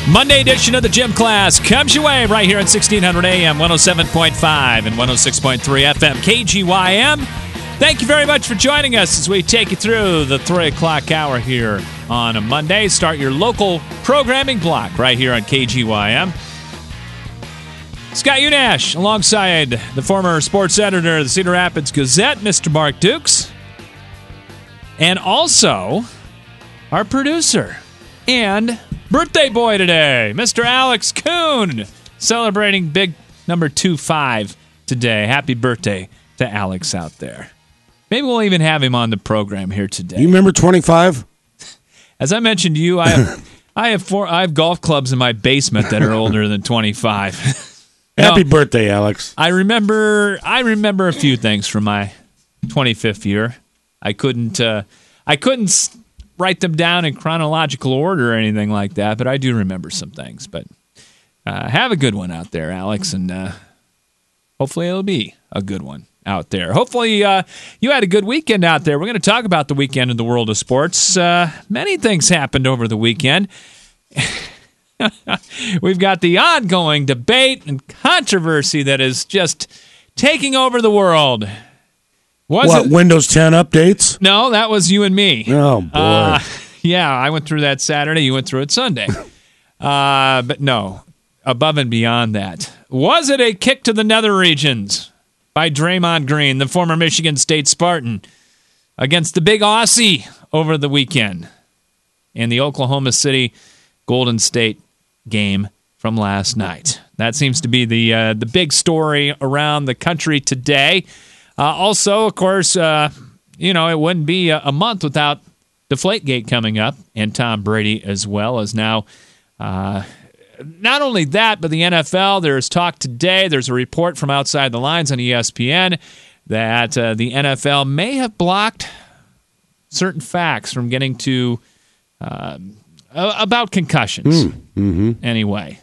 Monday edition of the Gym Class comes your way right here at 1600 AM, 107.5 and 106.3 FM, KGYM. Thank you very much for joining us as we take you through the 3 o'clock hour here on a Monday. Start your local programming block right here on KGYM. Scott Unash alongside the former sports editor of the Cedar Rapids Gazette, Mr. Mark Dukes. And also our producer and birthday boy today, Mr. Alex Kuhn, celebrating big number 25 today. Happy birthday to Alex out there. Maybe we'll even have him on the program here today. You remember 25? As I mentioned to you, I have golf clubs in my basement that are older than 25. Happy birthday, Alex. I remember a few things from my 25th year. I couldn't write them down in chronological order or anything like that, but I do remember some things. But have a good one out there, Alex, and hopefully it'll be a good one out there. Hopefully you had a good weekend out there. We're going to talk about the weekend in the world of sports. Many things happened over the weekend. We've got the ongoing debate and controversy that is just taking over the world. Windows 10 updates? No, that was you and me. Oh, boy. Yeah, I went through that Saturday. You went through it Sunday. But no, above and beyond that. Was it a kick to the nether regions by Draymond Green, the former Michigan State Spartan, against the big Aussie over the weekend in the Oklahoma City Golden State game from last night? That seems to be the big story around the country today. Also, of course, it wouldn't be a month without Deflategate coming up and Tom Brady as well as now. Not only that, but the NFL, there's talk today. There's a report from Outside the Lines on ESPN that the NFL may have blocked certain facts from getting to about concussions. Anyway,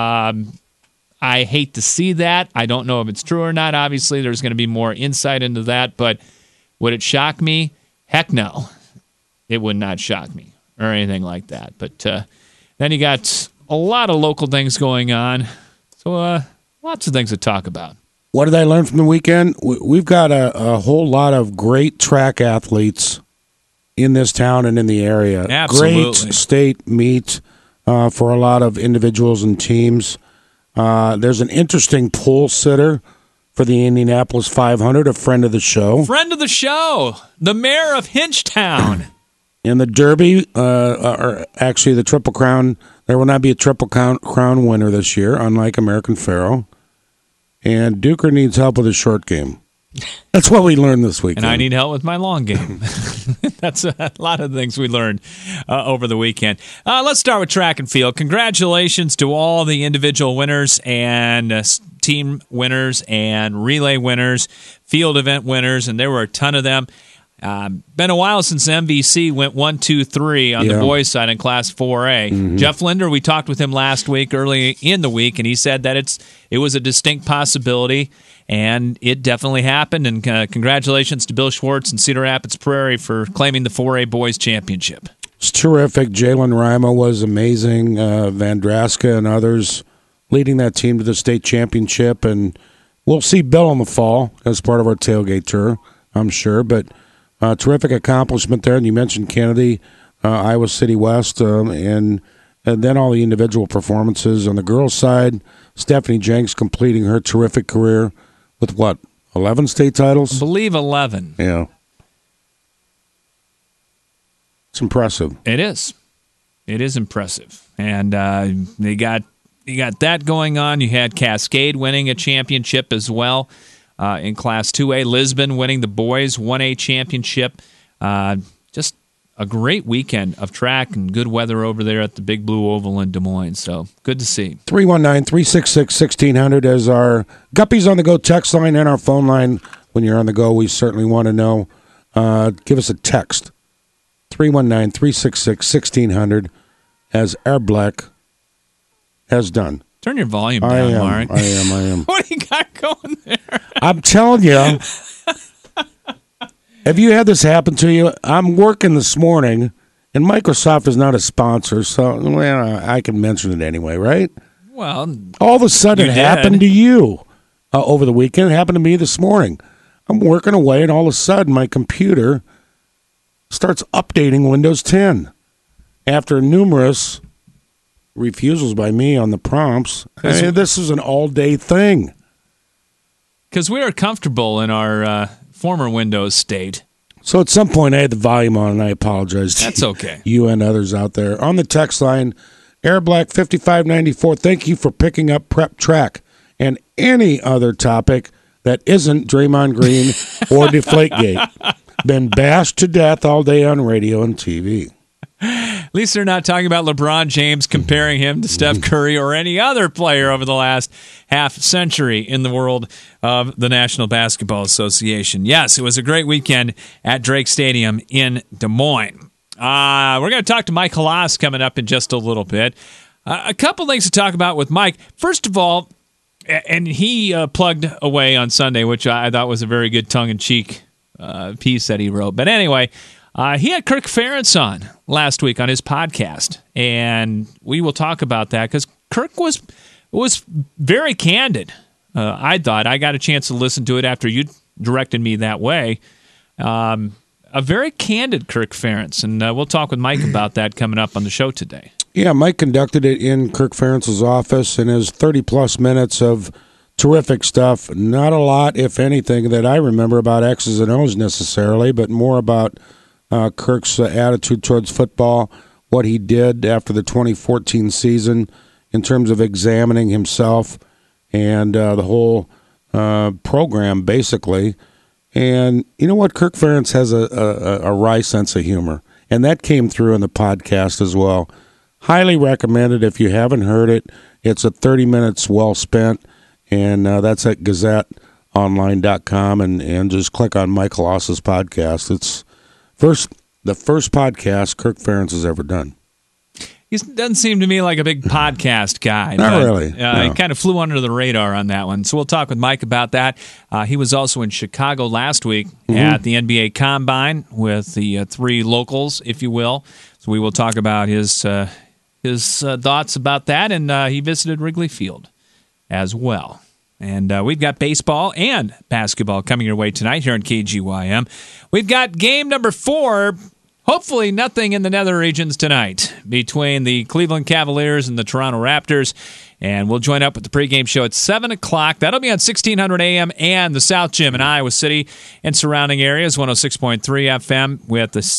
I hate to see that. I don't know if it's true or not. Obviously, there's going to be more insight into that, but would it shock me? Heck no. It would not shock me or anything like that. But then you got a lot of local things going on. So lots of things to talk about. What did I learn from the weekend? We've got a whole lot of great track athletes in this town and in the area. Absolutely. Great state meet for a lot of individuals and teams. There's an interesting pole sitter for the Indianapolis 500, a friend of the show. Friend of the show, the mayor of Hinchtown. In the Derby, or actually the Triple Crown, there will not be a Triple Crown winner this year, unlike American Pharoah. And Duker needs help with his short game. That's what we learned this weekend. And I need help with my long game. That's a lot of things we learned over the weekend. Let's start with track and field. Congratulations to all the individual winners and team winners and relay winners, field event winners, and there were a ton of them. Been a while since MVC went 1, 2, 3 on the boys' side in Class 4A. Jeff Linder, we talked with him last week, early in the week, and he said that it was a distinct possibility. And it definitely happened, and congratulations to Bill Schwartz and Cedar Rapids Prairie for claiming the 4A Boys Championship. It's terrific. Jalen Rima was amazing. Van Draska and others leading that team to the state championship. And we'll see Bill in the fall as part of our tailgate tour, I'm sure. But terrific accomplishment there. And you mentioned Kennedy, Iowa City West, and then all the individual performances. On the girls' side, Stephanie Jenks completing her terrific career with 11 state titles? I believe 11. Yeah. It's impressive. It is. It is impressive. And you got that going on. You had Cascade winning a championship as well in Class 2A. Lisbon winning the boys 1A championship. Just a great weekend of track and good weather over there at the Big Blue Oval in Des Moines. So good to see. 319-366-1600 as our Guppies on the Go text line and our phone line. When you're on the go, we certainly want to know. Give us a text. 319-366-1600 as Air Black has done. Turn your volume down, Mark. I am. What do you got going there? I'm telling you. Have you had this happen to you? I'm working this morning, And Microsoft is not a sponsor, so I can mention it anyway, right? Well, all of a sudden it happened to you over the weekend. It happened to me this morning. I'm working away, and all of a sudden my computer starts updating Windows 10 after numerous refusals by me on the prompts. This is an all-day thing. Because we are comfortable in our former Windows state. So at some point I had the volume on, and I apologize to That's okay. you and others out there. On the text line, AirBlack5594, thank you for picking up Prep Track and any other topic that isn't Draymond Green or Deflategate. Been bashed to death all day on radio and TV. At least they're not talking about LeBron James comparing him to Steph Curry or any other player over the last half century in the world of the National Basketball Association. Yes, it was a great weekend at Drake Stadium in Des Moines. We're going to talk to Mike Halas coming up in just a little bit. A couple things to talk about with Mike. First of all, and he plugged away on Sunday, which I thought was a very good tongue-in-cheek piece that he wrote. But anyway, he had Kirk Ferentz on last week on his podcast, and we will talk about that because Kirk was very candid. I thought I got a chance to listen to it after you directed me that way. A very candid Kirk Ferentz, and we'll talk with Mike about that coming up on the show today. Yeah, Mike conducted it in Kirk Ferentz's office in his 30-plus minutes of terrific stuff. Not a lot, if anything, that I remember about X's and O's necessarily, but more about Kirk's attitude towards football, what he did after the 2014 season in terms of examining himself and the whole program, basically. And you know what? Kirk Ferentz has a wry sense of humor, and that came through in the podcast as well. Highly recommended if you haven't heard it. It's 30 minutes well spent, and that's at GazetteOnline.com, and just click on Mike Halas's podcast. It's the first podcast Kirk Ferentz has ever done. He doesn't seem to me like a big podcast guy. Not really. No. He kind of flew under the radar on that one. So we'll talk with Mike about that. He was also in Chicago last week at the NBA Combine with the three locals, if you will. So we will talk about his thoughts about that, and he visited Wrigley Field as well. And we've got baseball and basketball coming your way tonight here on KGYM. We've got game number 4. Hopefully nothing in the nether regions tonight between the Cleveland Cavaliers and the Toronto Raptors. And we'll join up with the pregame show at 7 o'clock. That'll be on 1600 AM and the South Gym in Iowa City and surrounding areas, 106.3 FM with the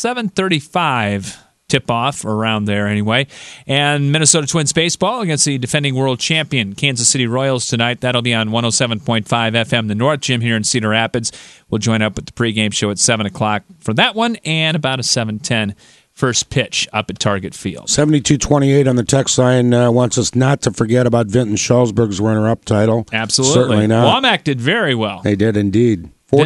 7:35 tip-off, or around there anyway. And Minnesota Twins baseball against the defending world champion Kansas City Royals tonight. That'll be on 107.5 FM, the North Gym here in Cedar Rapids. We'll join up with the pregame show at 7 o'clock for that one, and about a 7:10 first pitch up at Target Field. 7228 on the text line wants us not to forget about Vinton Schulzberg's runner-up title. Absolutely. Certainly not. Womack did very well. They did indeed.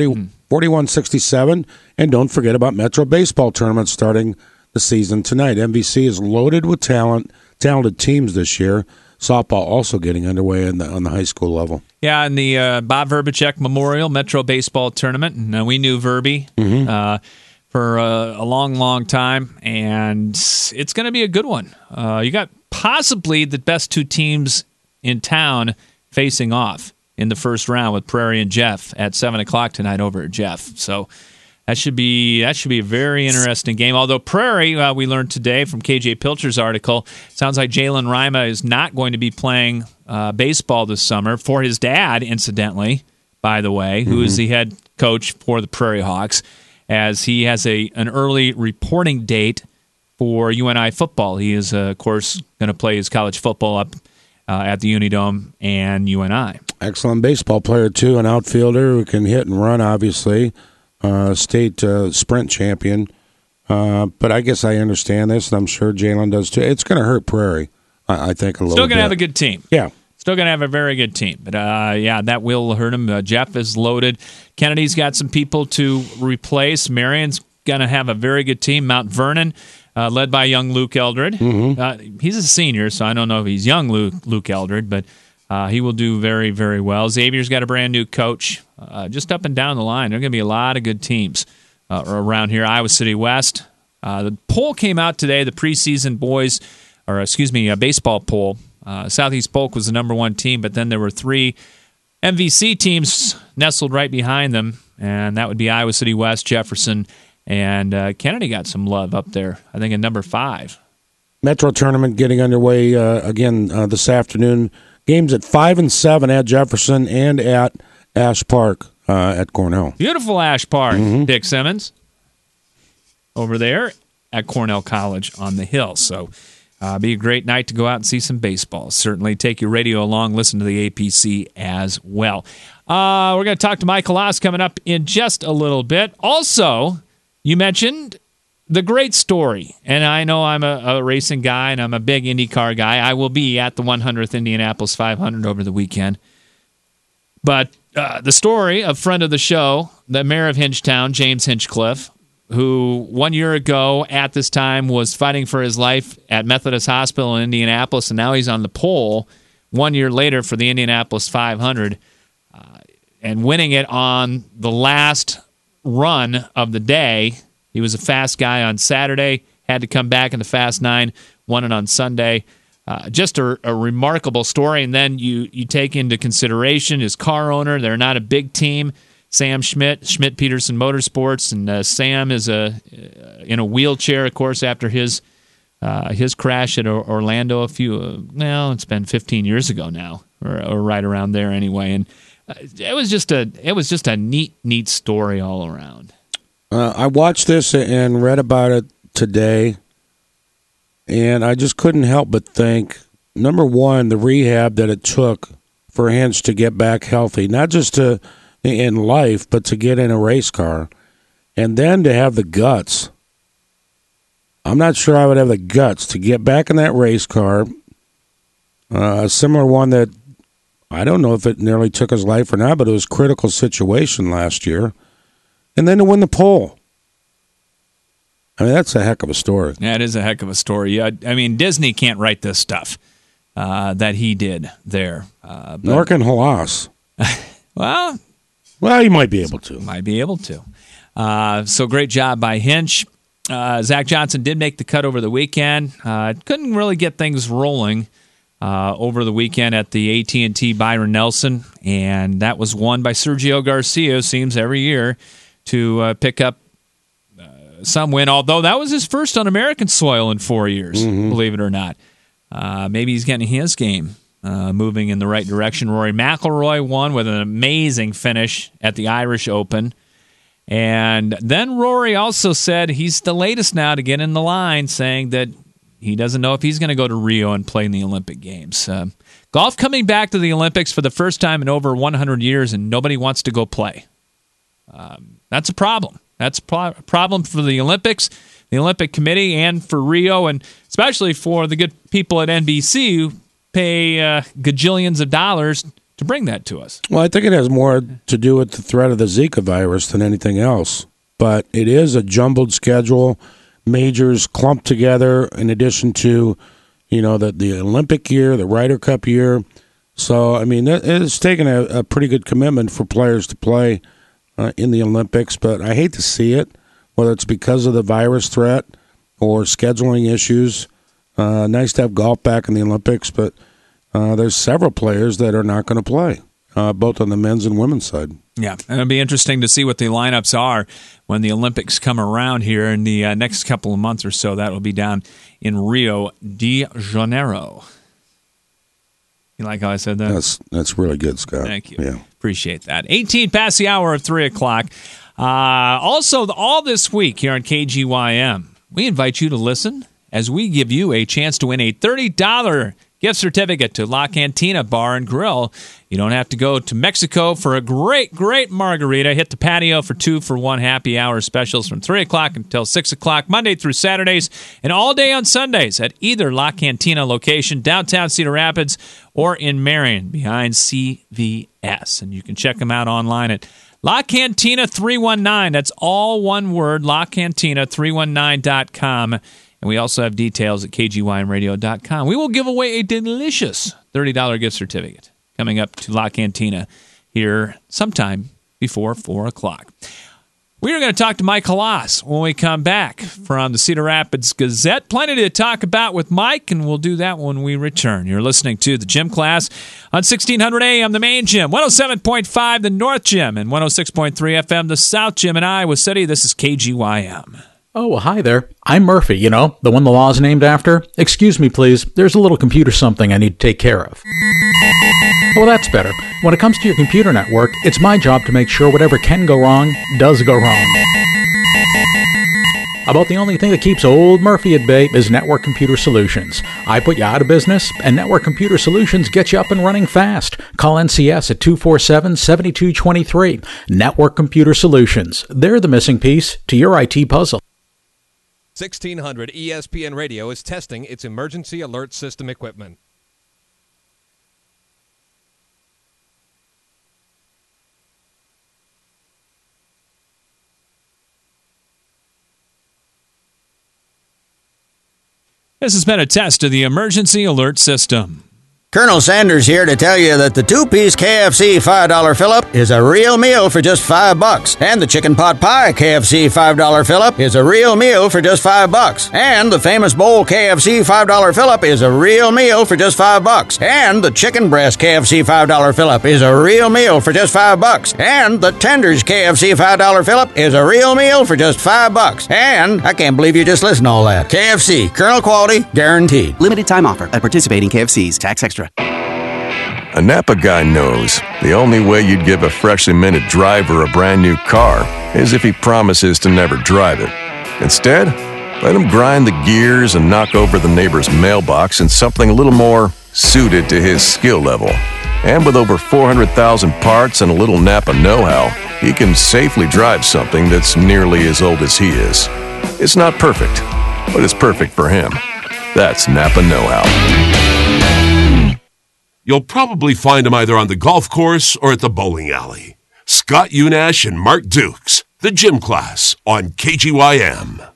41-67, and don't forget about Metro Baseball Tournament starting the season tonight. MVC is loaded with talented teams this year. Softball also getting underway on the high school level. Yeah, and the Bob Verbachek Memorial Metro Baseball Tournament. And we knew Verby for a long, long time, and it's going to be a good one. You got possibly the best two teams in town facing off in the first round with Prairie and Jeff at 7 o'clock tonight over at Jeff. So that should be a very interesting game. Although Prairie, we learned today from KJ Pilcher's article, sounds like Jalen Rima is not going to be playing baseball this summer for his dad, incidentally, by the way, who is the head coach for the Prairie Hawks, as he has an early reporting date for UNI football. He is, of course, going to play his college football up at the Unidome and UNI. Excellent baseball player, too, an outfielder who can hit and run, obviously. State sprint champion. But I guess I understand this, and I'm sure Jalen does too. It's going to hurt Prairie, I think, a little bit. Still going to have a good team. Yeah. Still going to have a very good team. But, yeah, that will hurt him. Jeff is loaded. Kennedy's got some people to replace. Marion's going to have a very good team. Mount Vernon, led by young Luke Eldred. He's a senior, so I don't know if he's young Luke Eldred, but he will do very, very well. Xavier's got a brand-new coach. Just up and down the line, there are going to be a lot of good teams around here. Iowa City West, The poll came out today, the preseason baseball poll. Southeast Polk was the number one team, but then there were 3 MVC teams nestled right behind them, and that would be Iowa City West, Jefferson, and Kennedy got some love up there, I think, at number 5. Metro Tournament getting underway again this afternoon. Games at 5 and 7 at Jefferson and at Ash Park at Cornell. Beautiful Ash Park, Dick Simmons, over there at Cornell College on the hill. So be a great night to go out and see some baseball. Certainly take your radio along, listen to the APC as well. We're going to talk to Michael Oss coming up in just a little bit. Also, you mentioned the great story, and I know I'm a racing guy and I'm a big IndyCar guy. I will be at the 100th Indianapolis 500 over the weekend. But the story of friend of the show, the mayor of Hinchtown, James Hinchcliffe, who 1 year ago at this time was fighting for his life at Methodist Hospital in Indianapolis, and now he's on the pole 1 year later for the Indianapolis 500 and winning it on the last run of the day. He was a fast guy on Saturday, had to come back in the Fast 9, won it on Sunday. Just a remarkable story. And then you take into consideration his car owner. They're not a big team. Sam Schmidt Peterson Motorsports, and Sam is in a wheelchair, of course, after his crash at Orlando it's been 15 years ago now, or right around there anyway. And it was just a neat story all around. I watched this and read about it today, and I just couldn't help but think, number one, the rehab that it took for Hinch to get back healthy, not just in life, but to get in a race car, and then to have the guts. I'm not sure I would have the guts to get back in that race car, a similar one that I don't know if it nearly took his life or not, but it was a critical situation last year. And then to win the pole. I mean, that's a heck of a story. Yeah, it is a heck of a story. I mean, Disney can't write this stuff that he did there. Nor can Halas. Well, he might be able to. Might be able to. So great job by Hinch. Zach Johnson did make the cut over the weekend. Couldn't really get things rolling over the weekend at the AT&T Byron Nelson, and that was won by Sergio Garcia. Seems every year to pick up some win, although that was his first on American soil in 4 years, believe it or not. Maybe he's getting his game moving in the right direction. Rory McIlroy won with an amazing finish at the Irish Open. And then Rory also said he's the latest now to get in the line, saying that he doesn't know if he's going to go to Rio and play in the Olympic Games. Golf coming back to the Olympics for the first time in over 100 years, and nobody wants to go play. That's a problem. That's a problem for the Olympics, the Olympic Committee, and for Rio, and especially for the good people at NBC who pay gajillions of dollars to bring that to us. Well, I think it has more to do with the threat of the Zika virus than anything else. But it is a jumbled schedule, majors clumped together in addition to, the Olympic year, the Ryder Cup year. So, I mean, it's taken a pretty good commitment for players to play in the Olympics, but I hate to see it, whether it's because of the virus threat or scheduling issues. Nice to have golf back in the Olympics, but there's several players that are not going to play, both on the men's and women's side. Yeah, and it'll be interesting to see what the lineups are when the Olympics come around here in the next couple of months or so. That will be down in Rio de Janeiro. You like how I said that? That's really good, Scott. Thank you. Yeah. Appreciate that. 18 past the hour of 3 o'clock. Also, all this week here on KGYM, we invite you to listen as we give you a chance to win a $30 gift certificate to La Cantina Bar and Grill. You don't have to go to Mexico for a great margarita. Hit the patio for 2 for 1 happy hour specials from 3 o'clock until 6 o'clock, Monday through Saturdays, and all day on Sundays at either La Cantina location, downtown Cedar Rapids, or in Marion behind CVS. And you can check them out online at La Cantina 319. That's all one word, LaCantina319.com. And we also have details at kgymradio.com. We will give away a delicious $30 gift certificate coming up to La Cantina here sometime before 4 o'clock. We are going to talk to Mike Halas when we come back from the Cedar Rapids Gazette. Plenty to talk about with Mike, and we'll do that when we return. You're listening to the Gym Class on 1600 AM, the main gym, 107.5 the North Gym, and 106.3 FM, the South Gym in Iowa City. This is KGYM. Oh, well, hi there. I'm Murphy, the one the law's named after. Excuse me, please. There's a little computer something I need to take care of. Well, that's better. When it comes to your computer network, it's my job to make sure whatever can go wrong does go wrong. About the only thing that keeps old Murphy at bay is Network Computer Solutions. I put you out of business, and Network Computer Solutions get you up and running fast. Call NCS at 247-7223. Network Computer Solutions. They're the missing piece to your IT puzzle. 1600 ESPN Radio is testing its emergency alert system equipment. This has been a test of the emergency alert system. Colonel Sanders here to tell you that the two-piece KFC $5 fill-up is a real meal for just $5. And the chicken pot pie KFC $5 fill-up is a real meal for just $5. And the famous bowl KFC $5 fill-up is a real meal for just $5. And the chicken breast KFC $5 fill-up is a real meal for just $5. And the tenders KFC $5 fill-up is a real meal for just $5. And I can't believe you just listened to all that. KFC, Colonel quality guaranteed. Limited time offer at participating KFCs. Tax extra. A Napa guy knows the only way you'd give a freshly minted driver a brand new car is if he promises to never drive it. Instead, let him grind the gears and knock over the neighbor's mailbox in something a little more suited to his skill level. And with over 400,000 parts and a little Napa know-how, he can safely drive something that's nearly as old as he is. It's not perfect, but it's perfect for him. That's Napa know-how. You'll probably find them either on the golf course or at the bowling alley. Scott Unash and Mark Dukes, the Gym Class on KGYM.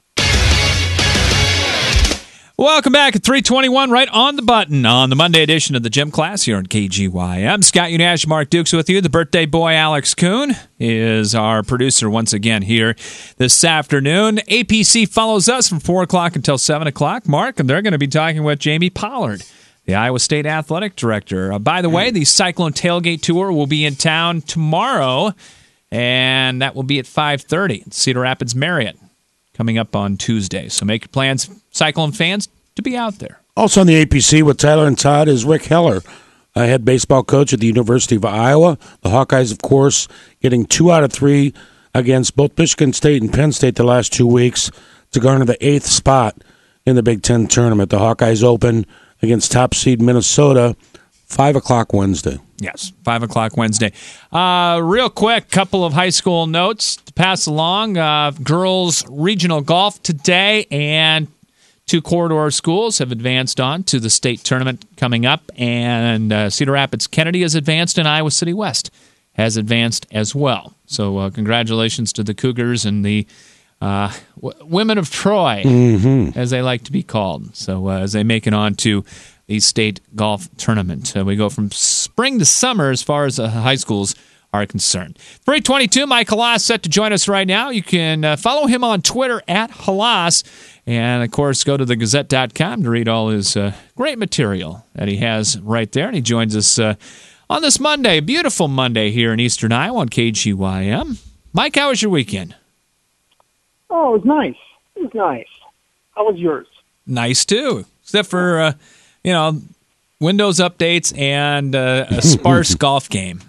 Welcome back at 3:21, right on the button on the Monday edition of the Gym Class here on KGYM. Scott Unash, Mark Dukes with you. The birthday boy Alex Kuhn is our producer once again here this afternoon. APC follows us from 4 o'clock until 7 o'clock, Mark, and they're going to be talking with Jamie Pollard, the Iowa State Athletic Director. By the way, the Cyclone Tailgate Tour will be in town tomorrow, and that will be at 5:30 at Cedar Rapids Marriott coming up on Tuesday. So make your plans, Cyclone fans, to be out there. Also on the APC with Tyler and Todd is Rick Heller, head baseball coach at the University of Iowa. The Hawkeyes, of course, getting 2 out of 3 against both Michigan State and Penn State the last 2 weeks to garner the 8th spot in the Big Ten tournament. The Hawkeyes open against top seed Minnesota, 5 o'clock Wednesday. Yes, 5 o'clock Wednesday. Real quick, couple of high school notes to pass along. Girls regional golf today, and 2 corridor schools have advanced on to the state tournament coming up, and Cedar Rapids Kennedy has advanced, and Iowa City West has advanced as well. So congratulations to the Cougars and the Women of Troy, as they like to be called. So as they make it on to the state golf tournament, we go from spring to summer as far as high schools are concerned. 322, Mike Halas set to join us right now. You can follow him on Twitter at Halas, and of course go to thegazette.com to read all his great material that he has right there. And he joins us on this Monday, beautiful Monday here in Eastern Iowa on KGYM. Mike, how was your weekend? Oh, it was nice. It was nice. How was yours? Nice, too. Except for, Windows updates and a sparse golf game.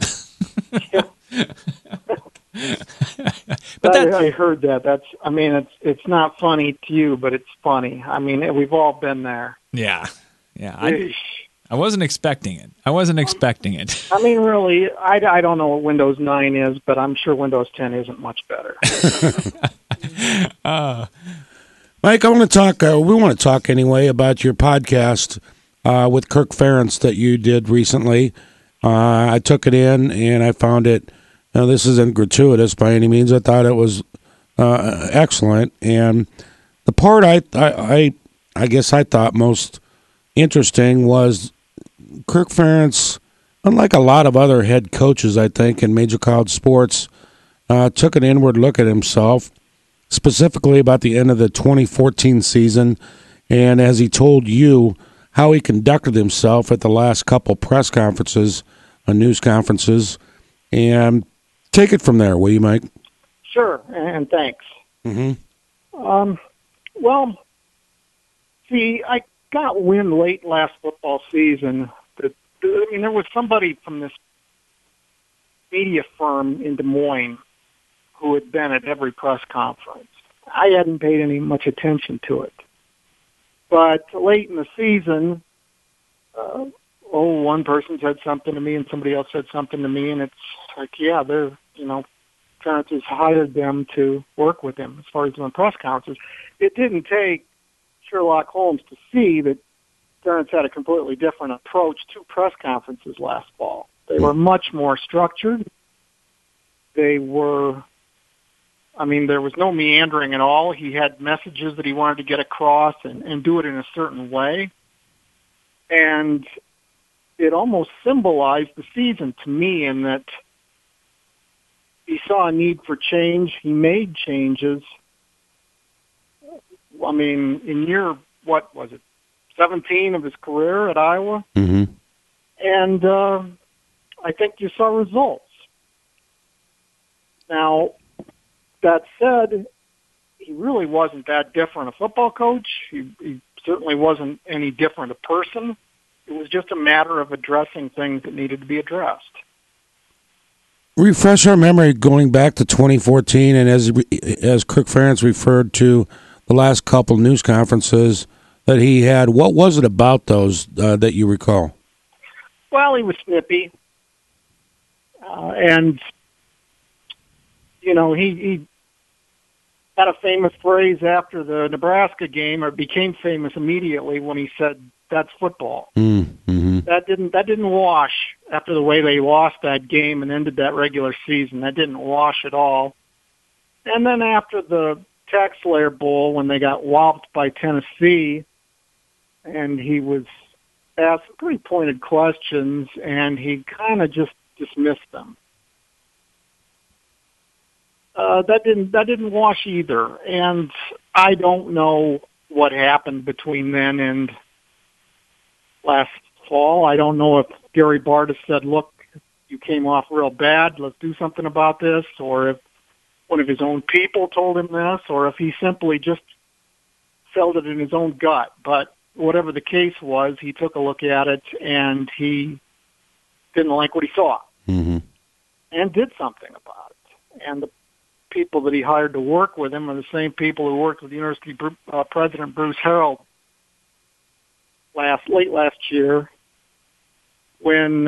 But I heard that. It's not funny to you, but it's funny. I mean, we've all been there. Yeah. I wasn't expecting it. I mean, really, I don't know what Windows 9 is, but I'm sure Windows 10 isn't much better. Mike, I want to talk. We want to talk anyway about your podcast with Kirk Ferentz that you did recently. I took it in and I found it. This isn't gratuitous by any means. I thought it was excellent, and the part I guess I thought most interesting was Kirk Ferentz. Unlike a lot of other head coaches, I think in major college sports, took an inward look at himself, specifically about the end of the 2014 season, and as he told you, how he conducted himself at the last couple press conferences, news conferences, and take it from there, will you, Mike? Sure, and thanks. Mm-hmm. Well, see, I got wind late last football season that, there was somebody from this media firm in Des Moines who had been at every press conference. I hadn't paid much attention to it. But late in the season, one person said something to me and somebody else said something to me, and it's like, yeah, they're, Ferentz has hired them to work with him as far as doing press conferences. It didn't take Sherlock Holmes to see that Ferentz had a completely different approach to press conferences last fall. They were much more structured. They were, there was no meandering at all. He had messages that he wanted to get across and do it in a certain way. And it almost symbolized the season to me in that he saw a need for change. He made changes. In year, 17 of his career at Iowa? Mm-hmm. And I think you saw results. Now, that said, he really wasn't that different a football coach. He certainly wasn't any different a person. It was just a matter of addressing things that needed to be addressed. Refresh our memory going back to 2014, and as Kirk Ferentz referred to the last couple news conferences that he had, what was it about those that you recall? Well, he was snippy. And, he had a famous phrase after the Nebraska game, or became famous immediately when he said, "That's football." Mm-hmm. That didn't wash after the way they lost that game and ended that regular season. That didn't wash at all. And then after the TaxSlayer Bowl, when they got whopped by Tennessee, and he was asked pretty pointed questions, and he kind of just dismissed them. That didn't wash either, and I don't know what happened between then and last fall. I don't know if Gary Barta said, "Look, you came off real bad. Let's do something about this," or if one of his own people told him this, or if he simply just felt it in his own gut. But whatever the case was, he took a look at it and he didn't like what he saw, mm-hmm. and did something about it. And the people that he hired to work with him are the same people who worked with University President Bruce Harreld late last year when,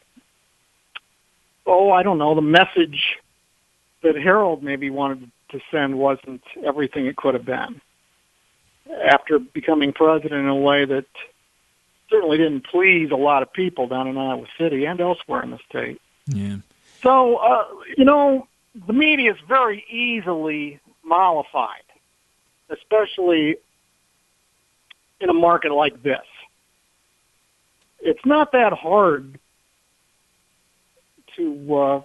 I don't know, the message that Harreld maybe wanted to send wasn't everything it could have been. After becoming president in a way that certainly didn't please a lot of people down in Iowa City and elsewhere in the state. Yeah. So, the media is very easily mollified, especially in a market like this. It's not that hard to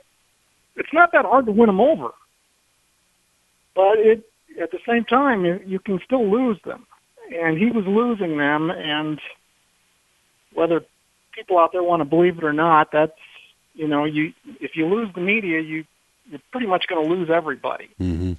win them over, but at the same time, you can still lose them. And he was losing them, and whether people out there want to believe it or not, that's, if you lose the media, you're pretty much going to lose everybody. Mm-hmm.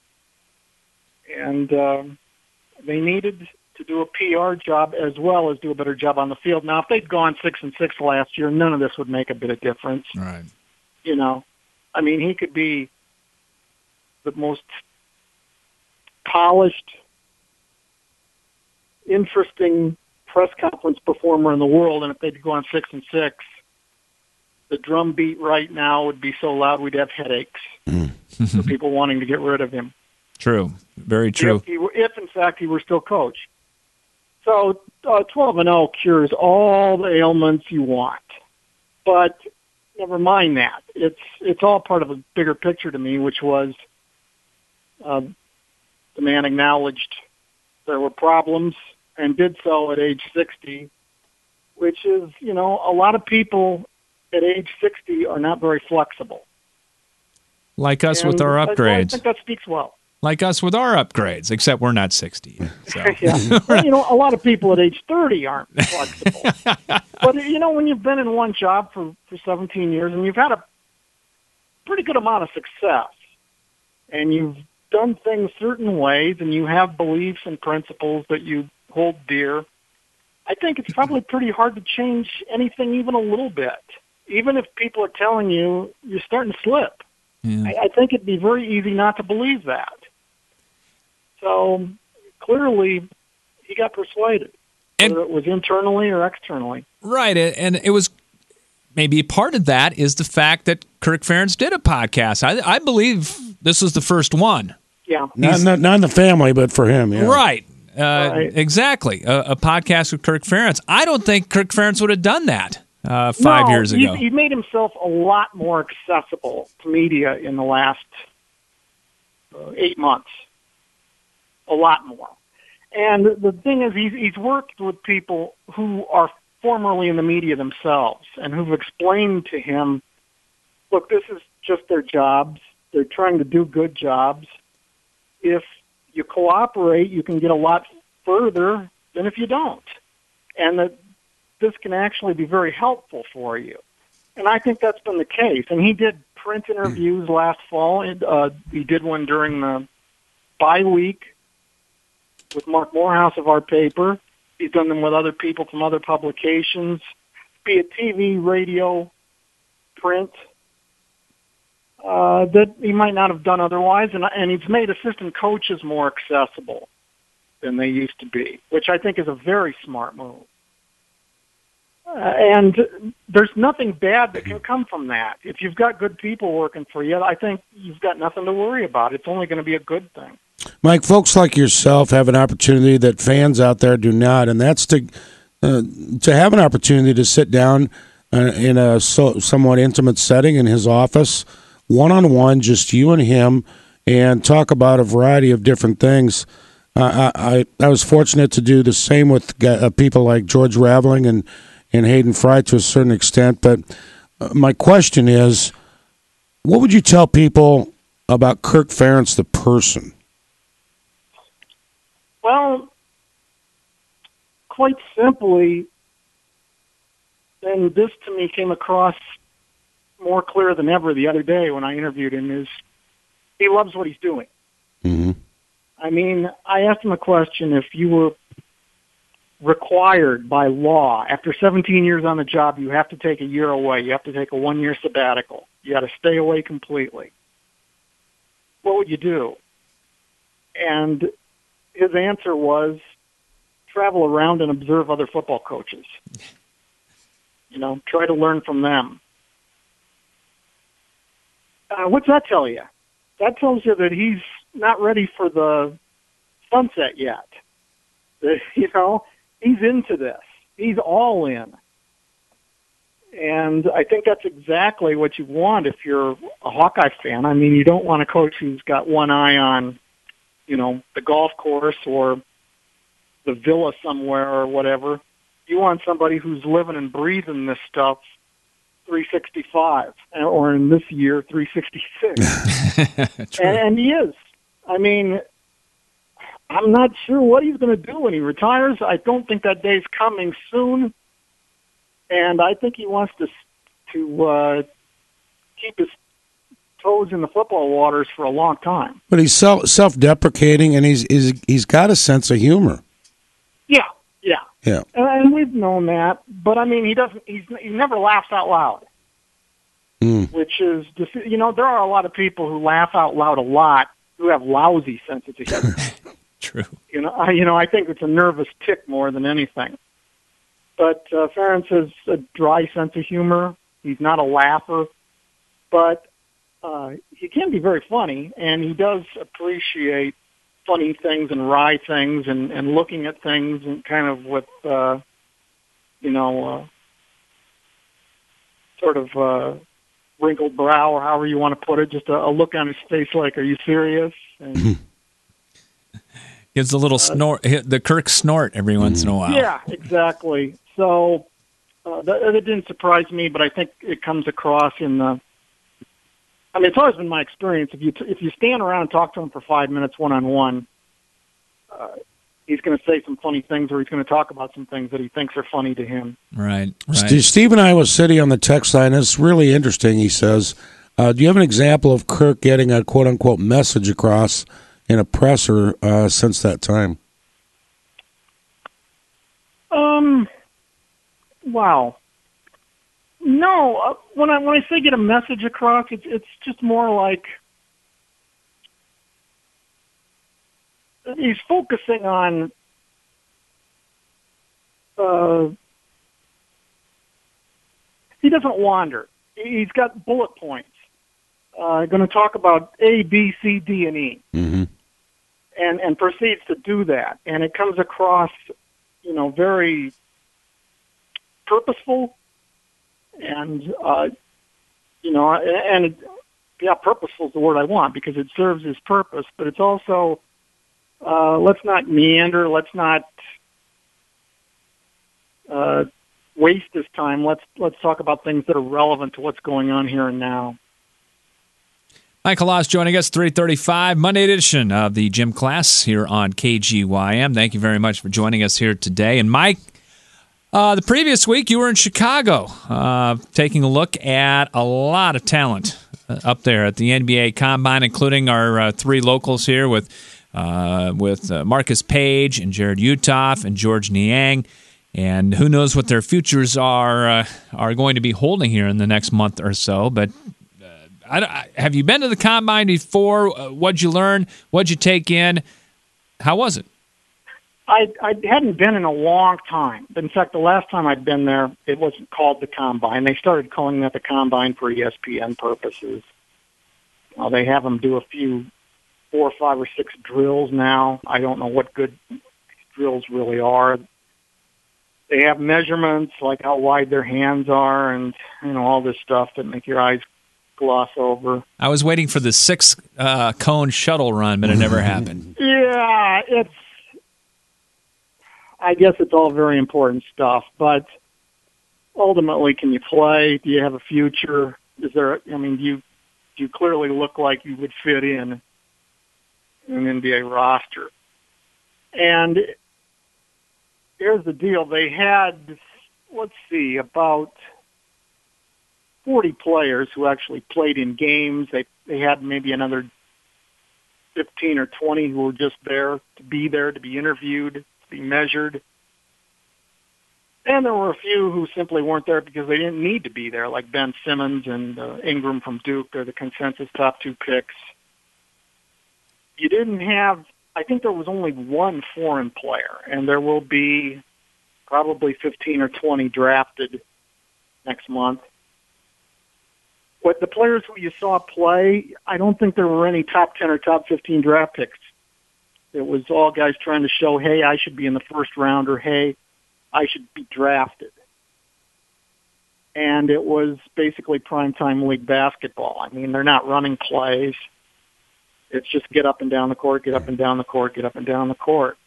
And they needed to do a PR job as well as do a better job on the field. Now, if they'd gone 6-6 last year, none of this would make a bit of difference. Right. He could be the most polished, interesting press conference performer in the world, and if they'd gone 6-6, the drum beat right now would be so loud we'd have headaches for people wanting to get rid of him. True. Very true. If in fact, he were still coach. So 12-0 cures all the ailments you want. But never mind that. It's all part of a bigger picture to me, which was the man acknowledged there were problems and did so at age 60, which is, a lot of people at age 60 are not very flexible. Like us with our I upgrades. think that speaks well. Like us with our upgrades, except we're not 60. So. Yeah. Well, a lot of people at age 30 aren't flexible. But, when you've been in one job for 17 years and you've had a pretty good amount of success and you've done things certain ways and you have beliefs and principles that you hold dear, I think it's probably pretty hard to change anything even a little bit. Even if people are telling you you're starting to slip. Yeah. I think it'd be very easy not to believe that. So clearly, he got persuaded, whether it was internally or externally. Right, and it was maybe part of that is the fact that Kirk Ferentz did a podcast. I believe this was the first one. Yeah, not in the family, but for him. Yeah. Right. Right. Exactly. A podcast with Kirk Ferentz. I don't think Kirk Ferentz would have done that 5 years ago. He made himself a lot more accessible to media in the last 8 months. A lot more. And the thing is, he's worked with people who are formerly in the media themselves and who've explained to him, look, this is just their jobs. They're trying to do good jobs. If you cooperate, you can get a lot further than if you don't. And that this can actually be very helpful for you. And I think that's been the case. And he did print interviews last fall. He did one during the bye week with Mark Morehouse of our paper. He's done them with other people from other publications, be it TV, radio, print, that he might not have done otherwise. And he's made assistant coaches more accessible than they used to be, which I think is a very smart move. And there's nothing bad that can come from that. If you've got good people working for you, I think you've got nothing to worry about. It's only going to be a good thing. Mike, folks like yourself have an opportunity that fans out there do not, and that's to have an opportunity to sit down in a somewhat intimate setting in his office, one-on-one, just you and him, and talk about a variety of different things. I was fortunate to do the same with people like George Raveling and Hayden Fry to a certain extent, but my question is, what would you tell people about Kirk Ferentz, the person? Well, quite simply, and this to me came across more clear than ever the other day when I interviewed him, is he loves what he's doing. Mm-hmm. I mean, I asked him a question, if you were required by law, after 17 years on the job, you have to take a year away, you have to take a 1-year sabbatical, you got to stay away completely, what would you do? And his answer was travel around and observe other football coaches. Try to learn from them. What's that tell you? That tells you that he's not ready for the sunset yet. He's into this. He's all in. And I think that's exactly what you want if you're a Hawkeye fan. I mean, you don't want a coach who's got one eye on the golf course or the villa somewhere or whatever. You want somebody who's living and breathing this stuff 365, or in this year, 366. and he is. I mean, I'm not sure what he's going to do when he retires. I don't think that day's coming soon. And I think he wants to keep his toes in the football waters for a long time. But he's self-deprecating, and he's got a sense of humor. Yeah. And we've known that, but I mean, he never laughs out loud, which is just, there are a lot of people who laugh out loud a lot who have lousy senses of humor. True. I think it's a nervous tick more than anything. But Ferentz has a dry sense of humor. He's not a laugher, but he can be very funny, and he does appreciate funny things and wry things and looking at things and kind of with, sort of wrinkled brow, or however you want to put it, just a look on his face like, are you serious? And, gives a little snort, the Kirk snort every once in a while. Yeah, exactly. So that didn't surprise me, but I think it comes across in the I mean, it's always been my experience. If you stand around and talk to him for 5 minutes one-on-one, he's going to say some funny things, or he's going to talk about some things that he thinks are funny to him. Right. Steve in Iowa City on the text line. It's really interesting. He says, do you have an example of Kirk getting a quote-unquote message across in a presser since that time? Wow. No, when I say get a message across, it's just more like he's focusing on he doesn't wander. He's got bullet points. Going to talk about A, B, C, D, and E, and proceeds to do that, and it comes across, very purposeful, and purposeful is the word I want, because it serves his purpose, but it's also let's not meander, let's not waste this time. Let's talk about things that are relevant to what's going on here and now. Michael Loss joining us, 3:35, Monday edition of the Gym Class here on KGYM. Thank you very much for joining us here today. And Mike, the previous week you were in Chicago taking a look at a lot of talent up there at the NBA Combine, including our three locals here with Marcus Page and Jared Utoff and George Niang. And who knows what their futures are going to be holding here in the next month or so. But have you been to the Combine before? What'd you learn? What'd you take in? How was it? I hadn't been in a long time. In fact, the last time I'd been there, it wasn't called the Combine. They started calling that the Combine for ESPN purposes. They have them do a few 4, 5, or 6 drills now. I don't know what good drills really are. They have measurements like how wide their hands are, and all this stuff that make your eyes gloss over. I was waiting for the 6 cone shuttle run, but it never happened. Yeah, I guess it's all very important stuff, but ultimately, can you play? Do you have a future? Do you clearly look like you would fit in an NBA roster? And here's the deal. They had, about 40 players who actually played in games. They had maybe another 15 or 20 who were just there, to be interviewed, to be measured. And there were a few who simply weren't there because they didn't need to be there, like Ben Simmons and Ingram from Duke. They're the consensus top 2 picks. You didn't have, I think there was only one foreign player, and there will be probably 15 or 20 drafted next month. But the players who you saw play, I don't think there were any top 10 or top 15 draft picks. It was all guys trying to show, hey, I should be in the first round, or hey, I should be drafted. And it was basically primetime league basketball. I mean, they're not running plays. It's just get up and down the court, get up and down the court, get up and down the court.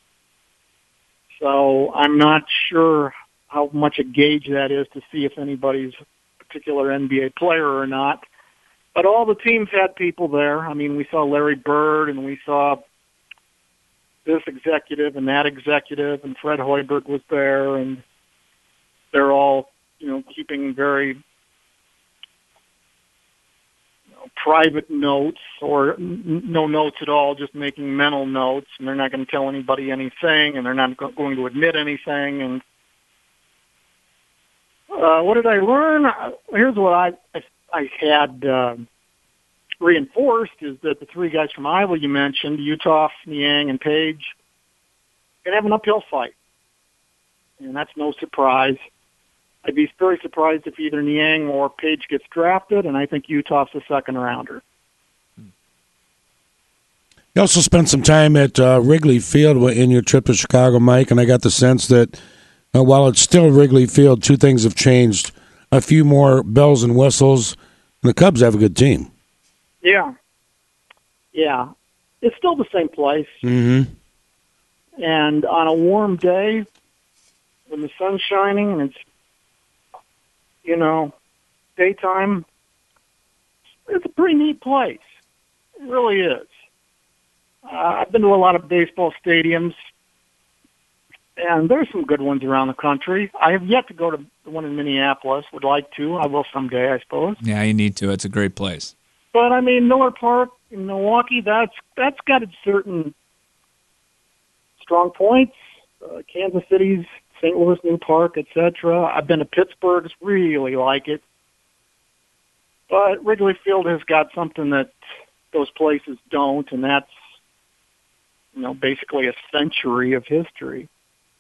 So I'm not sure how much a gauge that is to see if anybody's a particular NBA player or not. But all the teams had people there. I mean, we saw Larry Bird, and we saw this executive and that executive, and Fred Hoiberg was there, and they're all, keeping very private notes, or no notes at all, just making mental notes, and they're not going to tell anybody anything, and they're not going to admit anything. And what did I learn? Here's what I had reinforced, is that the 3 guys from Iowa you mentioned, Utoff, Niang, and Page, can have an uphill fight. And that's no surprise. I'd be very surprised if either Niang or Page gets drafted, and I think Utoff's a second-rounder. You also spent some time at Wrigley Field in your trip to Chicago, Mike, and I got the sense that while it's still Wrigley Field, 2 things have changed. A few more bells and whistles, and the Cubs have a good team. Yeah. It's still the same place. Mm-hmm. And on a warm day, when the sun's shining and it's, daytime, it's a pretty neat place. It really is. I've been to a lot of baseball stadiums, and there's some good ones around the country. I have yet to go to the one in Minneapolis. Would like to. I will someday, I suppose. Yeah, you need to. It's a great place. But I mean, Miller Park in Milwaukee, that's got its certain strong points. Kansas City's St. Louis New Park, etc. I've been to Pittsburgh, really like it. But Wrigley Field has got something that those places don't, and that's, basically a century of history.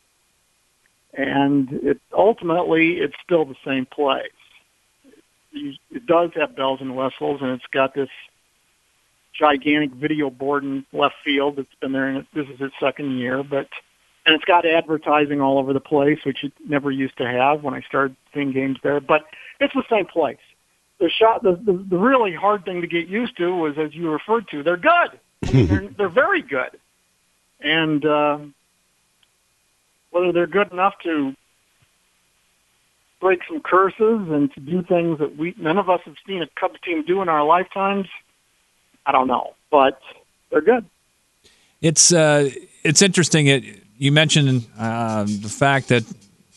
And ultimately, it's still the same place. It does have bells and whistles, and it's got this gigantic video board in left field that's been there, and this is its second year. And it's got advertising all over the place, which it never used to have when I started seeing games there. But it's the same place. The really hard thing to get used to was, as you referred to, they're good. I mean, they're very good. And whether they're good enough to break some curses and to do things that none of us have seen a Cubs team do in our lifetimes, I don't know. But they're good. It's interesting. You mentioned the fact that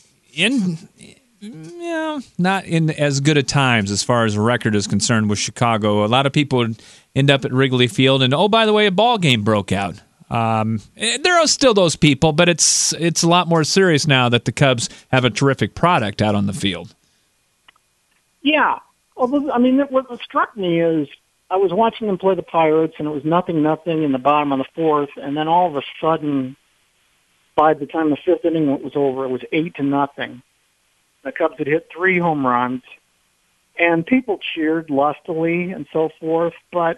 not in as good of times as far as the record is concerned with Chicago. A lot of people end up at Wrigley Field, and by the way, a ball game broke out. There are still those people, but it's a lot more serious now that the Cubs have a terrific product out on the field. Yeah. I mean, what struck me is I was watching them play the Pirates, and it was 0-0 in the bottom of the fourth, and then all of a sudden, by the time the fifth inning was over, it was 8-0. The Cubs had hit 3 home runs, and people cheered lustily and so forth, but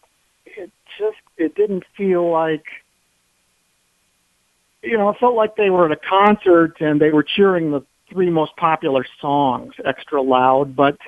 it didn't feel like, it felt like they were at a concert and they were cheering the 3 most popular songs extra loud, but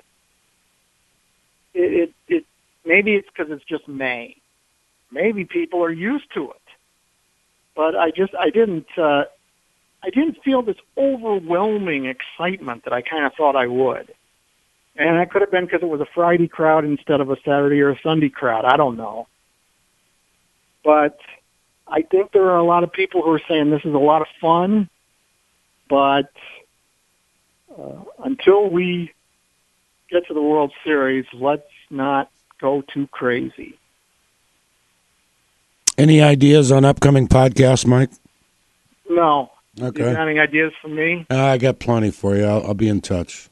it maybe it's because it's just May. Maybe people are used to it. But I didn't feel this overwhelming excitement that I kind of thought I would. And that could have been because it was a Friday crowd instead of a Saturday or a Sunday crowd. I don't know. But I think there are a lot of people who are saying this is a lot of fun, but until we get to the World Series, let's not go too crazy. Any ideas on upcoming podcasts, Mike? No. Okay. You got any ideas for me? I got plenty for you. I'll be in touch.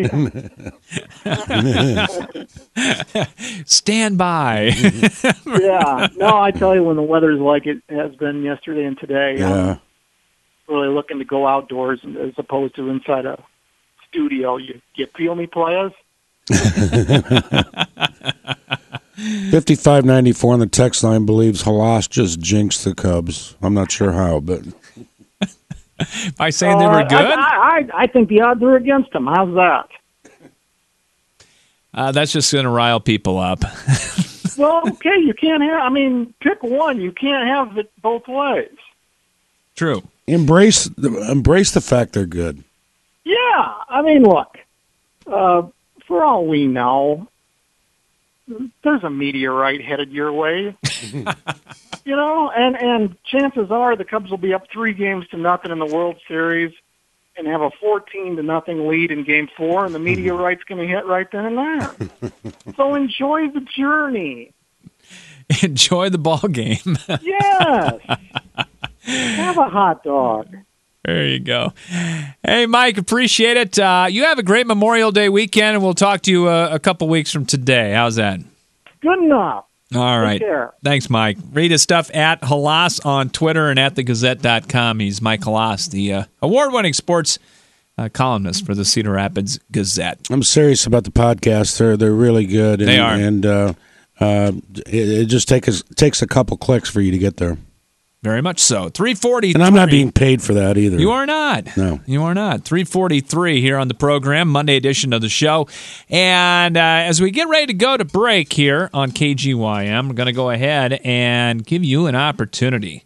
Stand by. Yeah. No, I tell you, when the weather's like it has been yesterday and today, I'm really looking to go outdoors as opposed to inside a studio. You feel me, players? 5594 on the text line believes Halas just jinxed the Cubs. I'm not sure how, but... By saying they were good? I think the odds are against them. How's that? That's just going to rile people up. Well, okay, you can't have... pick one. You can't have it both ways. True. Embrace the fact they're good. Yeah. Look, for all we know, there's a meteorite headed your way. And chances are the Cubs will be up 3-0 in the World Series and have a 14-0 lead in Game 4, and the meteorite's going to hit right then and there. So enjoy the journey. Enjoy the ball game. Yes. Have a hot dog. There you go. Hey, Mike, appreciate it. You have a great Memorial Day weekend, and we'll talk to you a couple weeks from today. How's that? Good enough. All right. Take care. Thanks, Mike. Read his stuff at Halas on Twitter and at thegazette.com. He's Mike Halas, the award-winning sports columnist for the Cedar Rapids Gazette. I'm serious about the podcast. They're really good. They are. And it just takes a couple clicks for you to get there. Very much so. 3:43. And I'm not being paid for that either. You are not. No. You are not. 3:43 here on the program, Monday edition of the show. And as we get ready to go to break here on KGYM, we're going to go ahead and give you an opportunity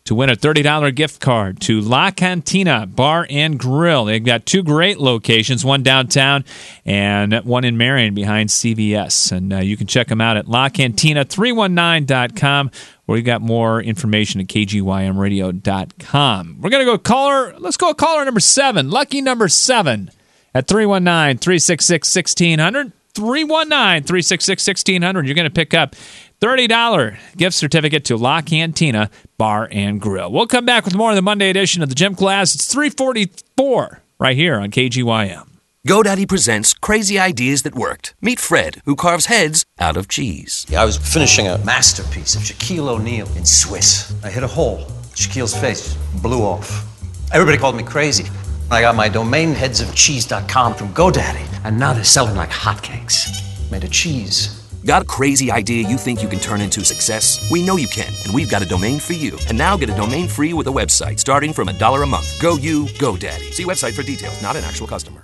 to win a $30 gift card to La Cantina Bar and Grill. They've got 2 great locations, one downtown and one in Marion behind CVS. And you can check them out at LaCantina319.com, or you got more information at KGYMradio.com. We're going to go caller. Let's go caller number 7, lucky number 7 at 319-366-1600. 319-366-1600. You're going to pick up $30 gift certificate to La Cantina Bar and Grill. We'll come back with more of the Monday edition of the Gym Class. It's 3:44 right here on KGYM. GoDaddy presents Crazy Ideas That Worked. Meet Fred, who carves heads out of cheese. I was finishing a masterpiece of Shaquille O'Neal in Swiss. I hit a hole. Shaquille's face blew off. Everybody called me crazy. I got my domain headsofcheese.com from GoDaddy, and now they're selling like hotcakes. Made of cheese. Got a crazy idea you think you can turn into success? We know you can, and we've got a domain for you. And now get a domain free with a website starting from $1 a month. Go you, GoDaddy. See website for details, not an actual customer.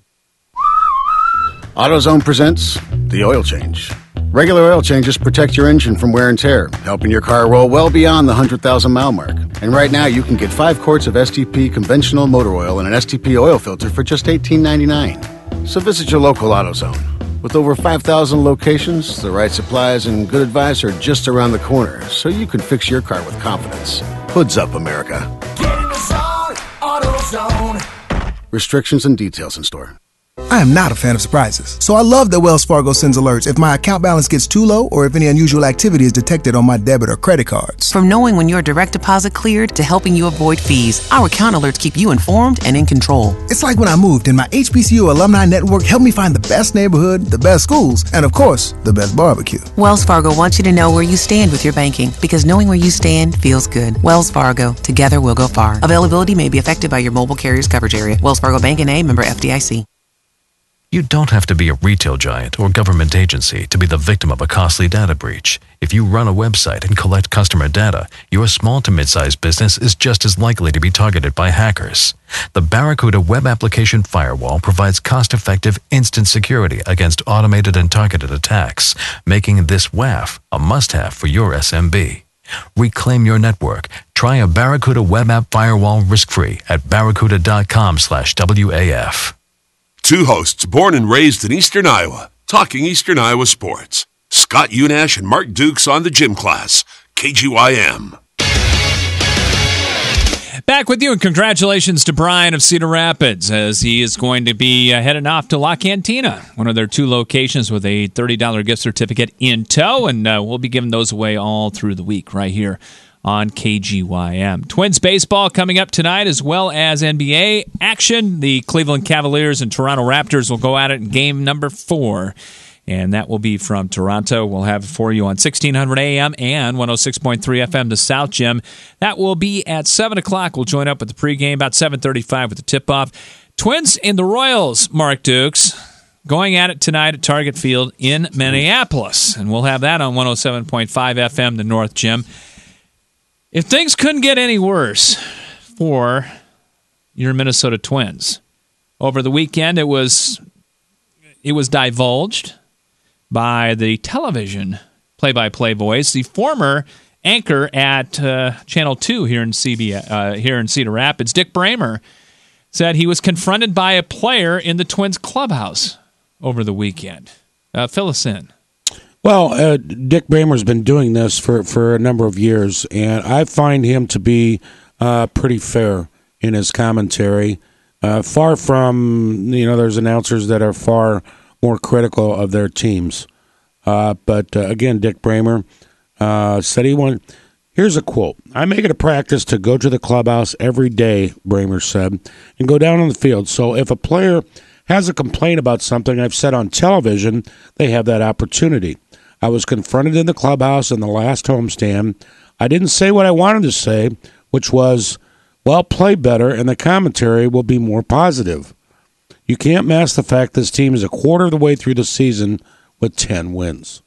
AutoZone presents the oil change. Regular oil changes protect your engine from wear and tear, helping your car roll well beyond the 100,000-mile mark. And right now, you can get 5 quarts of STP conventional motor oil and an STP oil filter for just $18.99. So visit your local AutoZone. With over 5,000 locations, the right supplies and good advice are just around the corner, so you can fix your car with confidence. Hoods up, America. Get in the zone, AutoZone. Restrictions and details in store. I am not a fan of surprises, so I love that Wells Fargo sends alerts if my account balance gets too low or if any unusual activity is detected on my debit or credit cards. From knowing when your direct deposit cleared to helping you avoid fees, our account alerts keep you informed and in control. It's like when I moved and my HBCU alumni network helped me find the best neighborhood, the best schools, and of course, the best barbecue. Wells Fargo wants you to know where you stand with your banking, because knowing where you stand feels good. Wells Fargo, together we'll go far. Availability may be affected by your mobile carrier's coverage area. Wells Fargo Bank N.A., member FDIC. You don't have to be a retail giant or government agency to be the victim of a costly data breach. If you run a website and collect customer data, your small to mid-sized business is just as likely to be targeted by hackers. The Barracuda Web Application Firewall provides cost-effective instant security against automated and targeted attacks, making this WAF a must-have for your SMB. Reclaim your network. Try a Barracuda Web App Firewall risk-free at barracuda.com/WAF. 2 hosts born and raised in Eastern Iowa, talking Eastern Iowa sports. Scott Unash and Mark Dukes on the Gym Class, KGYM. Back with you, and congratulations to Brian of Cedar Rapids, as he is going to be heading off to La Cantina, one of their 2 locations, with a $30 gift certificate in tow, and we'll be giving those away all through the week right here on KGYM. Twins baseball coming up tonight, as well as NBA action. The Cleveland Cavaliers and Toronto Raptors will go at it in game number 4, and that will be from Toronto. We'll have it for you on 1600 AM and 106.3 FM, the South Gym. That will be at 7 o'clock. We'll join up with the pregame about 7:35 with the tip-off. Twins and the Royals, Mark Dukes, going at it tonight at Target Field in Minneapolis, and we'll have that on 107.5 FM, the North Gym. If things couldn't get any worse for your Minnesota Twins, over the weekend it was divulged by the television play-by-play voice, the former anchor at Channel 2 here in Cedar Rapids, Dick Bramer, said he was confronted by a player in the Twins clubhouse over the weekend. Fill us in. Well, Dick Bramer's been doing this for a number of years, and I find him to be pretty fair in his commentary. Far from, there's announcers that are far more critical of their teams. But again, Dick Bramer said he wanted. Here's a quote. "I make it a practice to go to the clubhouse every day," Bramer said, "and go down on the field. So if a player has a complaint about something I've said on television, they have that opportunity. I was confronted in the clubhouse in the last homestand. I didn't say what I wanted to say, which was, well, play better and the commentary will be more positive. You can't mask the fact this team is a quarter of the way through the season with 10 wins."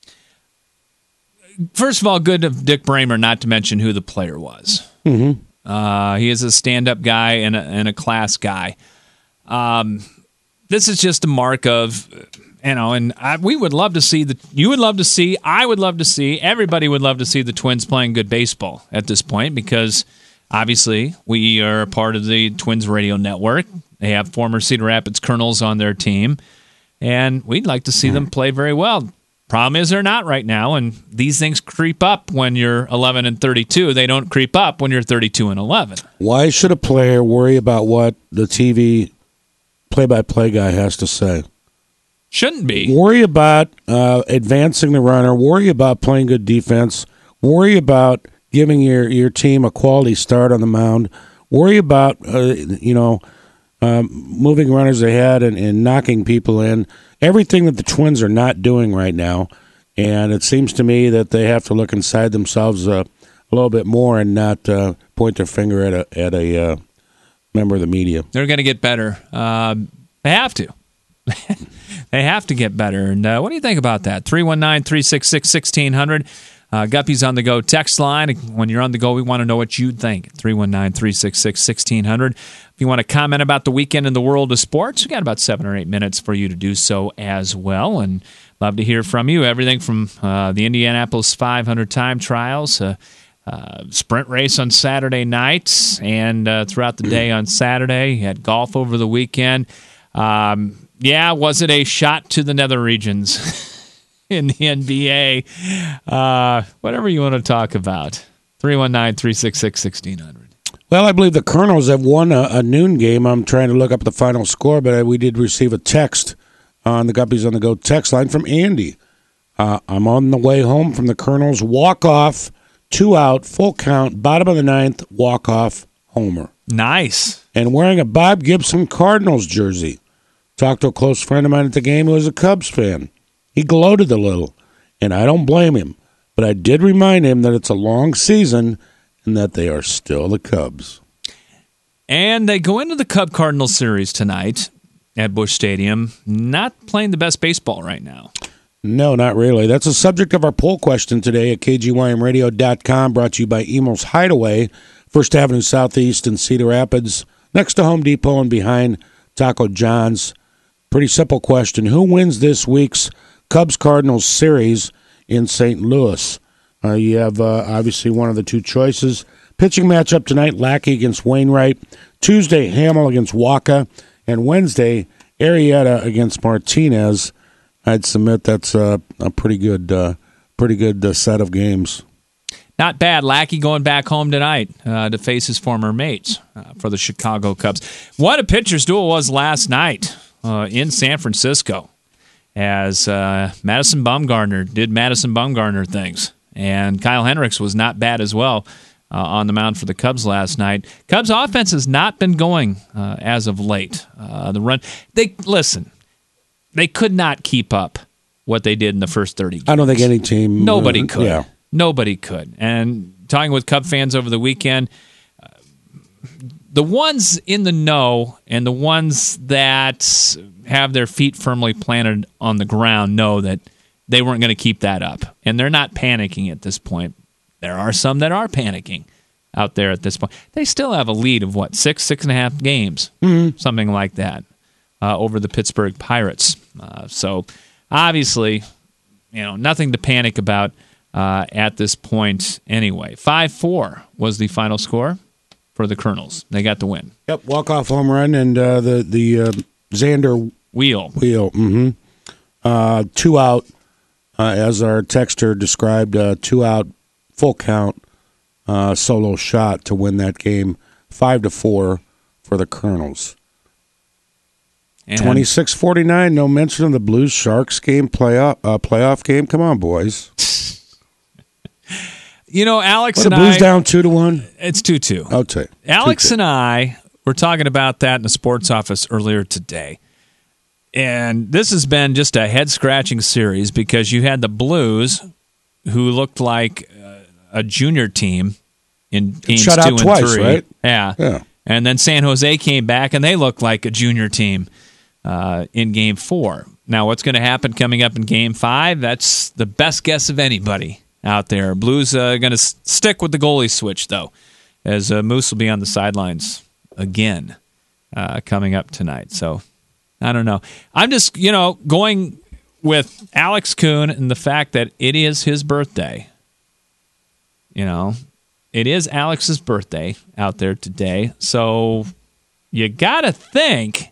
First of all, good of Dick Bramer not to mention who the player was. Mm-hmm. He is a stand-up guy and a class guy. This is just a mark of... we would love to see you would love to see, I would love to see, everybody would love to see the Twins playing good baseball at this point, because Obviously, we are a part of the Twins Radio Network. They have former Cedar Rapids Colonels on their team, and we'd like to see them play very well. Problem is they're not right now, and these things creep up when you're 11-32. They don't creep up when you're 32-11. Why should a player worry about what the TV play-by-play guy has to say? Shouldn't be. Worry about advancing the runner. Worry about playing good defense. Worry about giving your team a quality start on the mound. Worry about moving runners ahead and knocking people in. Everything that the Twins are not doing right now, and it seems to me that they have to look inside themselves a little bit more and not point their finger at a member of the media. They're going to get better. They have to. They have to get better. And what do you think about that? 319-366-1600. Guppy's on the go text line. When you're on the go, we want to know what you think. 319-366-1600. If you want to comment about the weekend in the world of sports, we got about 7 or 8 minutes for you to do so as well. And love to hear from you. Everything from the Indianapolis 500 time trials, sprint race on Saturday nights, and throughout the day on Saturday. You had golf over the weekend. Was it a shot to the nether regions? In the NBA, whatever you want to talk about. 319-366-1600. Well, I believe the Colonels have won a noon game. I'm trying to look up the final score, but we did receive a text on the Guppies on the Go text line from Andy. I'm on the way home from the Colonels. Walk-off, 2 out, full count, bottom of the 9th, walk-off homer. Nice. And wearing a Bob Gibson Cardinals jersey. Talked to a close friend of mine at the game who was a Cubs fan. He gloated a little, and I don't blame him. But I did remind him that it's a long season and that they are still the Cubs. And they go into the Cub-Cardinals series tonight at Busch Stadium, not playing the best baseball right now. No, not really. That's the subject of our poll question today at KGYMradio.com, brought to you by Emo's Hideaway, 1st Avenue Southeast in Cedar Rapids, next to Home Depot and behind Taco John's. Pretty simple question. Who wins this week's Cubs-Cardinals series in St. Louis? You have obviously one of the two choices. Pitching matchup tonight, Lackey against Wainwright. Tuesday, Hamill against Waka. And Wednesday, Arrieta against Martinez. I'd submit that's a pretty good set of games. Not bad. Lackey going back home tonight to face his former mates for the Chicago Cubs. What a pitcher's duel was last night in San Francisco, as Madison Bumgarner did Madison Bumgarner things. And Kyle Hendricks was not bad as well on the mound for the Cubs last night. Cubs offense has not been going as of late. They could not keep up what they did in the first 30 games. I don't think any team. Nobody could. Yeah. Nobody could. And talking with Cub fans over the weekend, the ones in the know and the ones that have their feet firmly planted on the ground know that they weren't going to keep that up. And they're not panicking at this point. There are some that are panicking out there at this point. They still have a lead of, 6.5 games, something like that, over the Pittsburgh Pirates. So obviously, nothing to panic about at this point anyway. 5-4 was the final score for the Colonels. They got the win. Yep, walk-off home run and the Xander Wheel. 2 out, as our texter described, 2 out, full count, solo shot to win that game, 5-4 for the Colonels. 26-49, no mention of the Blues Sharks game, playoff game. Come on, boys. Alex and I... the Blues down 2-1? It's 2-2. I'll tell you. Alex 2-2. and I were talking about that in the sports office earlier today. And this has been just a head-scratching series because you had the Blues, who looked like a junior team in games Shut 2 out and twice, 3. right? Yeah. And then San Jose came back, and they looked like a junior team in Game 4. Now, what's going to happen coming up in Game 5? That's the best guess of anybody out there. Blues going to stick with the goalie switch, though, as Moose will be on the sidelines again coming up tonight. So, I don't know. I'm just, going with Alex Kuhn and the fact that it is his birthday. It it is Alex's birthday out there today. So you got to think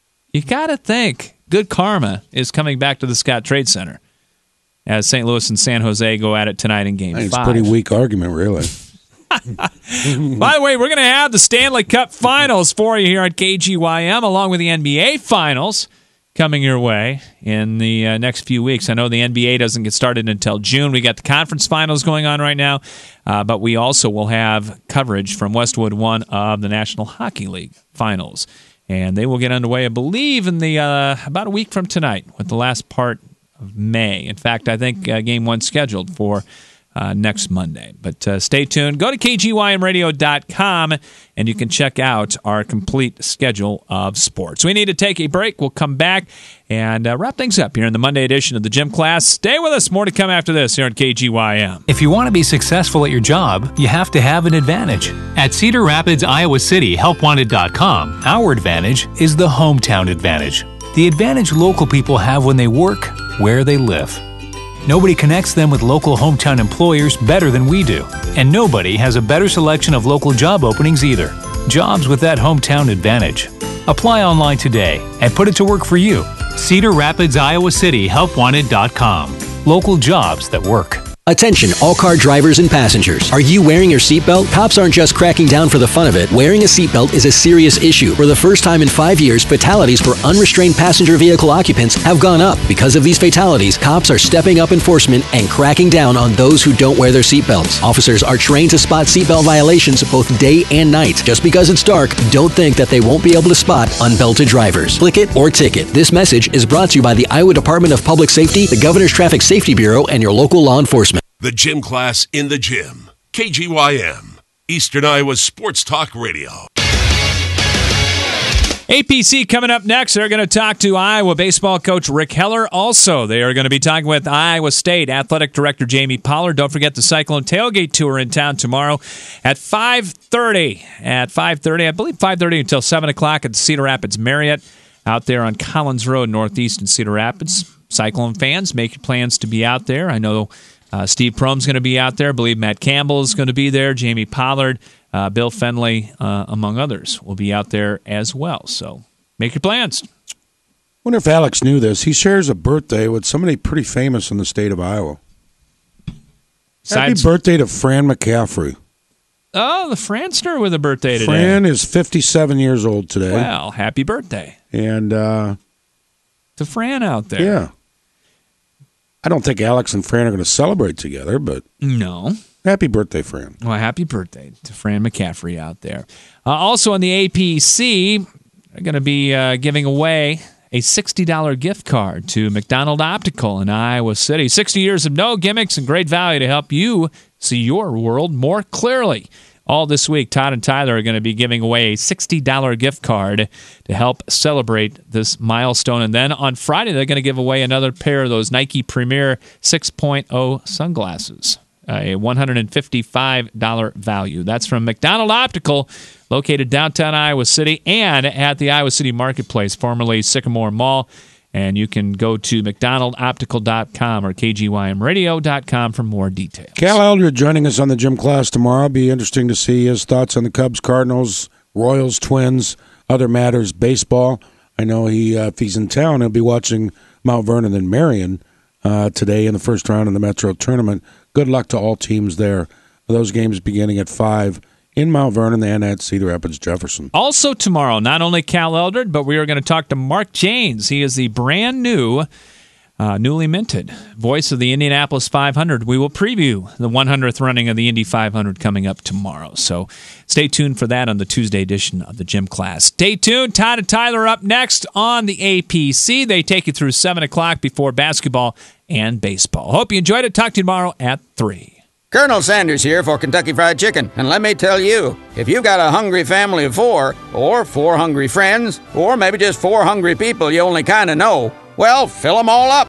good karma is coming back to the Scott Trade Center as St. Louis and San Jose go at it tonight in Game 5. It's a pretty weak argument, really. By the way, we're going to have the Stanley Cup Finals for you here at KGYM, along with the NBA Finals coming your way in the next few weeks. I know the NBA doesn't get started until June. We got the conference finals going on right now, but we also will have coverage from Westwood One of the National Hockey League Finals. And they will get underway, I believe, in the about a week from tonight with the last part of May. In fact, I think Game 1 scheduled for next Monday. But stay tuned. Go to KGYMradio.com, and you can check out our complete schedule of sports. We need to take a break. We'll come back and wrap things up here in the Monday edition of the Gym Class. Stay with us. More to come after this here on KGYM. If you want to be successful at your job, you have to have an advantage. At Cedar Rapids, Iowa City, helpwanted.com, our advantage is the hometown advantage. The advantage local people have when they work where they live. Nobody connects them with local hometown employers better than we do. And nobody has a better selection of local job openings either. Jobs with that hometown advantage. Apply online today and put it to work for you. Cedar Rapids, Iowa City, helpwanted.com. Local jobs that work. Attention, all car drivers and passengers. Are you wearing your seatbelt? Cops aren't just cracking down for the fun of it. Wearing a seatbelt is a serious issue. For the first time in 5 years, fatalities for unrestrained passenger vehicle occupants have gone up. Because of these fatalities, cops are stepping up enforcement and cracking down on those who don't wear their seatbelts. Officers are trained to spot seatbelt violations both day and night. Just because it's dark, don't think that they won't be able to spot unbelted drivers. Click it or ticket. This message is brought to you by the Iowa Department of Public Safety, the Governor's Traffic Safety Bureau, and your local law enforcement. The Gym Class in the Gym. KGYM. Eastern Iowa Sports Talk Radio. APC coming up next. They're going to talk to Iowa baseball coach Rick Heller. Also, they are going to be talking with Iowa State Athletic Director Jamie Pollard. Don't forget the Cyclone Tailgate Tour in town tomorrow at 5:30. At 5:30, I believe 5:30 until 7 o'clock at the Cedar Rapids Marriott out there on Collins Road, northeast in Cedar Rapids. Cyclone fans, make your plans to be out there. I know Steve Prohm's going to be out there. I believe Matt Campbell is going to be there. Jamie Pollard, Bill Fenley, among others, will be out there as well. So make your plans. Wonder if Alex knew this. He shares a birthday with somebody pretty famous in the state of Iowa. Happy birthday to Fran McCaffrey. Oh, the Franster with a birthday today. Fran is 57 years old today. Well, happy birthday. And to Fran out there. Yeah. I don't think Alex and Fran are going to celebrate together, but no. Happy birthday, Fran. Well, happy birthday to Fran McCaffrey out there. Also on the APC, they're going to be giving away a $60 gift card to McDonald Optical in Iowa City. 60 years of no gimmicks and great value to help you see your world more clearly. All this week, Todd and Tyler are going to be giving away a $60 gift card to help celebrate this milestone. And then on Friday, they're going to give away another pair of those Nike Premier 6.0 sunglasses, a $155 value. That's from McDonald Optical, located downtown Iowa City and at the Iowa City Marketplace, formerly Sycamore Mall. And you can go to mcdonaldoptical.com or kgymradio.com for more details. Cal Eldred joining us on the Gym Class tomorrow. Be interesting to see his thoughts on the Cubs, Cardinals, Royals, Twins, other matters, baseball. I know if he's in town, he'll be watching Mount Vernon and Marion today in the first round of the Metro Tournament. Good luck to all teams there. Those games beginning at 5 in Mount Vernon and at Cedar Rapids Jefferson. Also tomorrow, not only Cal Eldred, but we are going to talk to Mark Janes. He is the brand new, newly minted voice of the Indianapolis 500. We will preview the 100th running of the Indy 500 coming up tomorrow. So stay tuned for that on the Tuesday edition of the Gym Class. Stay tuned. Todd and Tyler up next on the APC. They take you through 7 o'clock before basketball and baseball. Hope you enjoyed it. Talk to you tomorrow at 3. Colonel Sanders here for Kentucky Fried Chicken, and let me tell you, if you've got a hungry family of 4, or 4 hungry friends, or maybe just 4 hungry people you only kind of know, well, fill them all up.